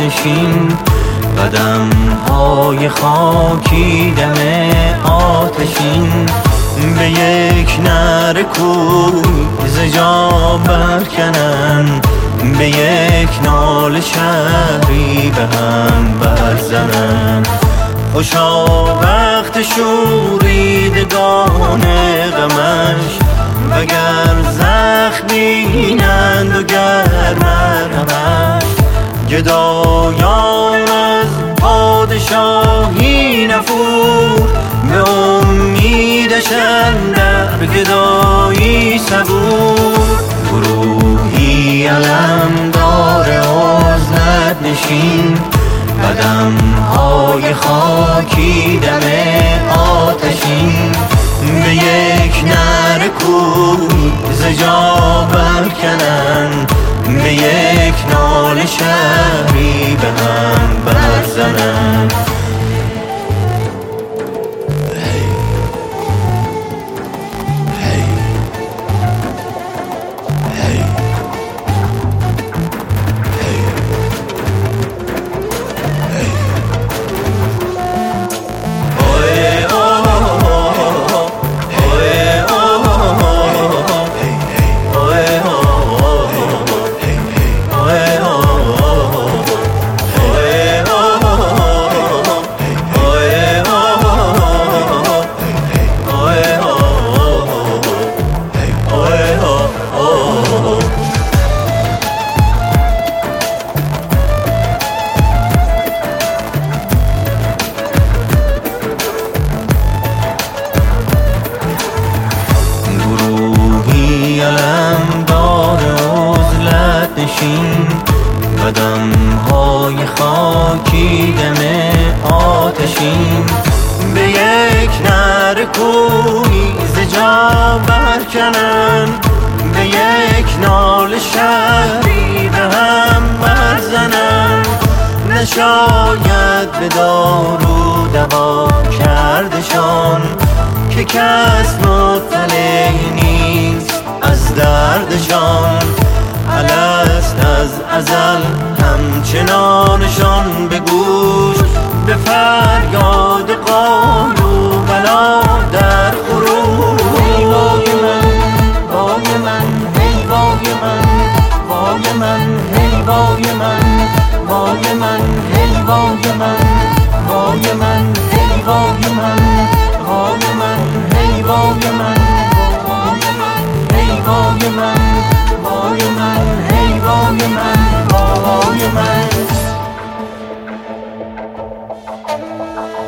نشین، قدم های خاکی دم آتشین، به یک نره کوی ز جا برکنن، به یک ناله شهری به هم برزنن. خوشا وقت شوریدگان غمش، وگر زخم بینند و گر مرهمش، گدایان از پادشاهی نفور، به امیدش اندر گدایی صبور. گروهی علمدار عزلت نشین، قدم های خاکی دم آتشین، به یک نره کوی ز جا برکنن، به یک ناله شهری به هم برزنن. قدم های خاکی دم آتشین، به یک نره کوی ز جا برکنن، به یک ناله شهری به هم برزنن. نشاید به دارو دوا کردشان، که کس مطلع نیست از دردشان. الست از ازل همچنانشان به گوش، به فریاد قالوا بلا در خروش. ای وای من، وای من، ای وای من، وای من، ای وای من، وای من، ای وای من، وای من، ای وای من، وای من، ای وای من، ای وای من، وای من، ای وای من، وای من.